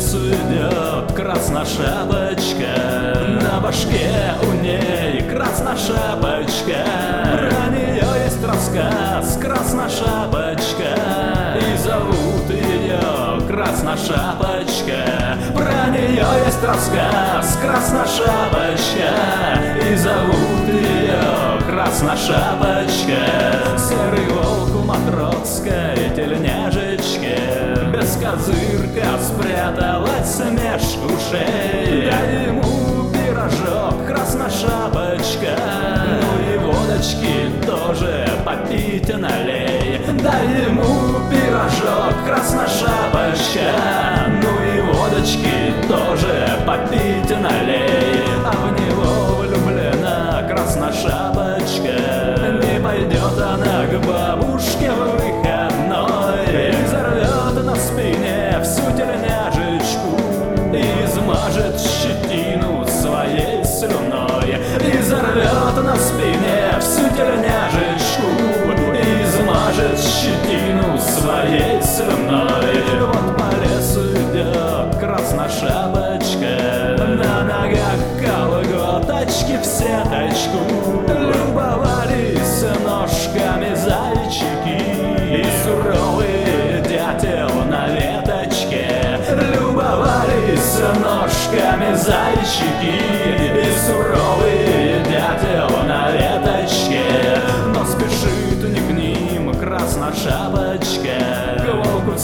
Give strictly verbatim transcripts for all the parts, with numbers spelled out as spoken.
лесу идет красная шапочка, на башке у ней красная шапочка. Про нее есть рассказ «Красная шапочка», и зовут ее Красная шапочка. Про нее есть рассказ «Красная шапочка», и зовут ее Красная шапочка. Серый волк у Матросской тельняшечки, без козырка спряталась меж ушей. Дай ему пирожок, Красная шапочка, ну и водочки тоже попить налей. Дай ему пирожок, Красная шапочка, ну и водочки тоже попить налей. А в него влюблена Красная шапочка, не пойдет она к бабушке в выходной, и взорвет на спине всю тельняшечку, и измажет щетину своей слюной. И взорвет на спине всю тельняшечку, и измажет щетину своей слюной. Вот по лесу идет Красная шапочка, на ногах колготочки в сеточку. Любовались ножками зайчики и суровый дятел на веточке. Любовались ножками зайчики и суровый дятел на веточке. Но спешит не к ним Красная шапочка, к волку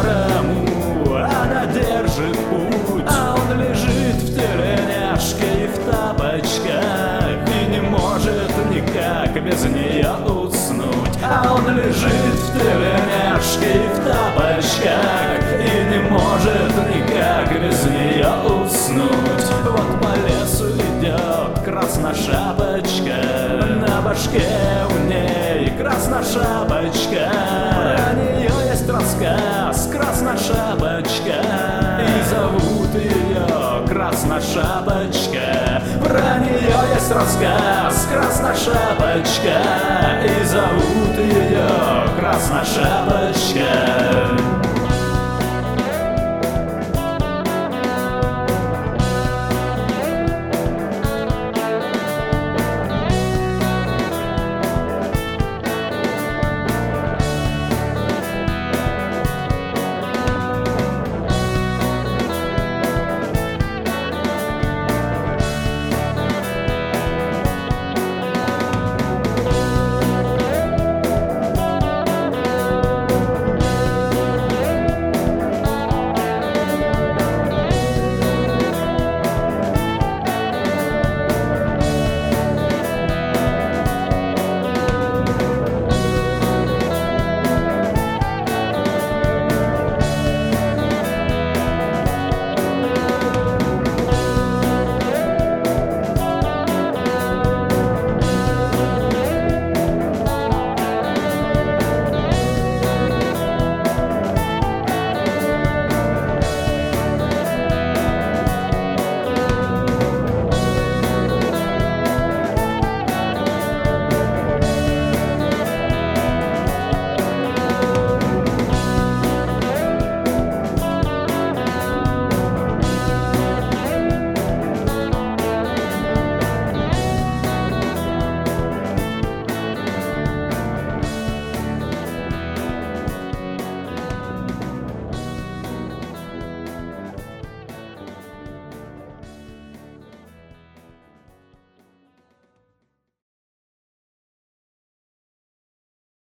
серому она держит путь. А он лежит в тельняшке и в тапочках, и не может никак без нее уснуть. А он лежит в тельняшке и в тапочках, и не может никак без нее уснуть. Вот по лесу идет Красная шапочка, на башке у ней Красная шапочка. Про нее есть рассказ «Красная шапочка», и зовут ее Красная шапочка. Про нее есть рассказ «Красная шапочка», и зовут ее Красная шапочка.